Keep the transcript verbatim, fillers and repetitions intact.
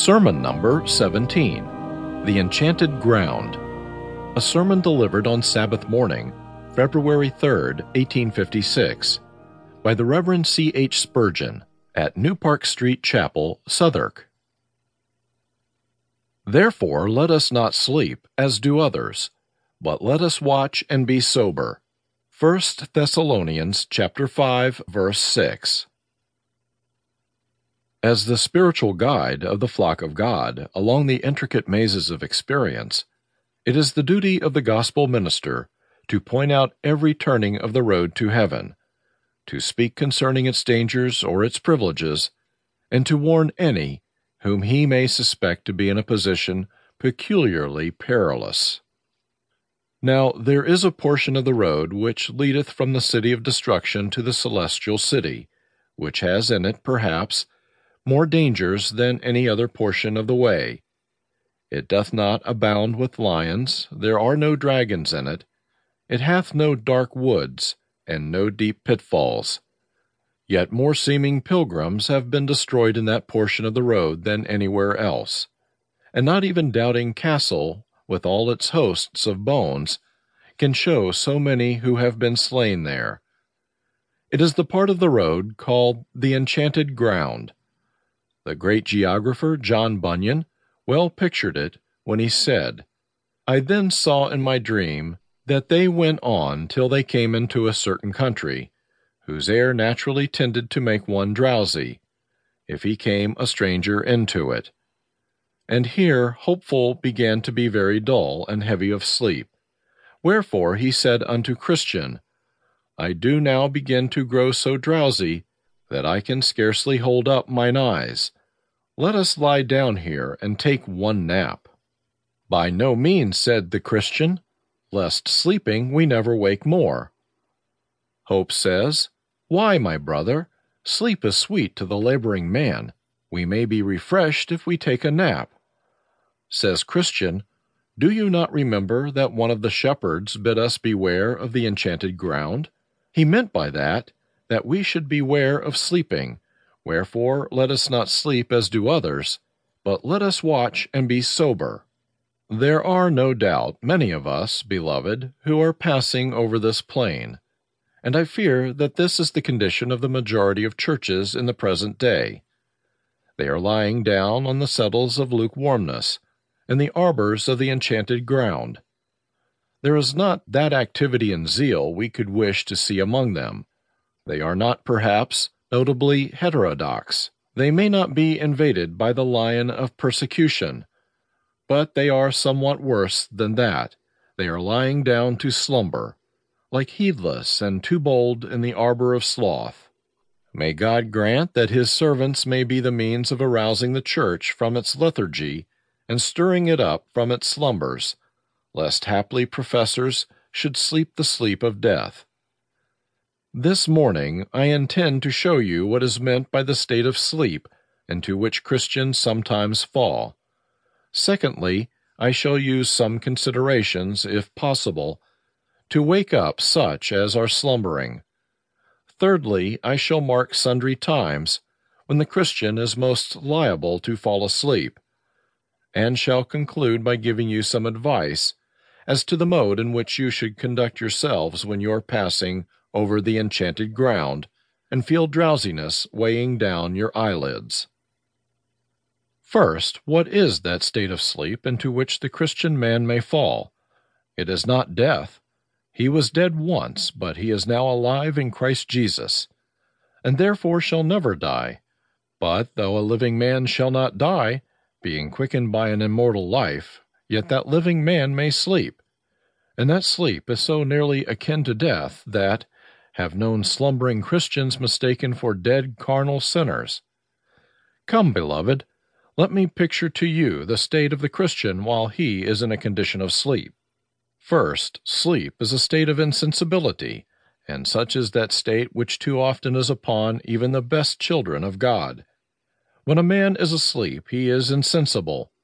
Sermon number seventeen, The Enchanted Ground, a sermon delivered on Sabbath morning, February third, eighteen fifty-six, by the Reverend C H Spurgeon at New Park Street Chapel, Southwark. Therefore let us not sleep, as do others, but let us watch and be sober. First Thessalonians chapter five, verse six. As the spiritual guide of the flock of God along the intricate mazes of experience, it is the duty of the gospel minister to point out every turning of the road to heaven, to speak concerning its dangers or its privileges, and to warn any whom he may suspect to be in a position peculiarly perilous. Now there is a portion of the road which leadeth from the city of destruction to the celestial city, which has in it, perhaps, more dangers than any other portion of the way. It doth not abound with lions, there are no dragons in it, it hath no dark woods, and no deep pitfalls. Yet more seeming pilgrims have been destroyed in that portion of the road than anywhere else, and not even Doubting Castle, with all its hosts of bones, can show so many who have been slain there. It is the part of the road called the Enchanted Ground. The great geographer John Bunyan well pictured it when he said, "I then saw in my dream that they went on till they came into a certain country, whose air naturally tended to make one drowsy, if he came a stranger into it. And here Hopeful began to be very dull and heavy of sleep. Wherefore he said unto Christian, I do now begin to grow so drowsy that I can scarcely hold up mine eyes. Let us lie down here and take one nap. By no means, said the Christian, lest sleeping we never wake more. Hope says, Why, my brother, sleep is sweet to the laboring man. We may be refreshed if we take a nap. Says Christian, Do you not remember that one of the shepherds bid us beware of the enchanted ground? He meant by that, that we should beware of sleeping. Wherefore let us not sleep as do others, but let us watch and be sober. There are no doubt many of us, beloved, who are passing over this plain, and I fear that this is the condition of the majority of churches in the present day. They are lying down on the settles of lukewarmness, in the arbors of the enchanted ground. There is not that activity and zeal we could wish to see among them. They are not, perhaps, notably heterodox. They may not be invaded by the lion of persecution, but they are somewhat worse than that. They are lying down to slumber, like heedless and too bold in the arbor of sloth. May God grant that his servants may be the means of arousing the church from its lethargy and stirring it up from its slumbers, lest haply professors should sleep the sleep of death. This morning I intend to show you what is meant by the state of sleep into which Christians sometimes fall. Secondly, I shall use some considerations, if possible, to wake up such as are slumbering. Thirdly, I shall mark sundry times when the Christian is most liable to fall asleep, and shall conclude by giving you some advice as to the mode in which you should conduct yourselves when you are passing over the enchanted ground, and feel drowsiness weighing down your eyelids. First, what is that state of sleep into which the Christian man may fall? It is not death. He was dead once, but he is now alive in Christ Jesus, and therefore shall never die. But though a living man shall not die, being quickened by an immortal life, yet that living man may sleep, and that sleep is so nearly akin to death that, have known slumbering Christians mistaken for dead carnal sinners. Come, beloved, let me picture to you the state of the Christian while he is in a condition of sleep. First, sleep is a state of insensibility, and such is that state which too often is upon even the best children of God. When a man is asleep, he is insensible,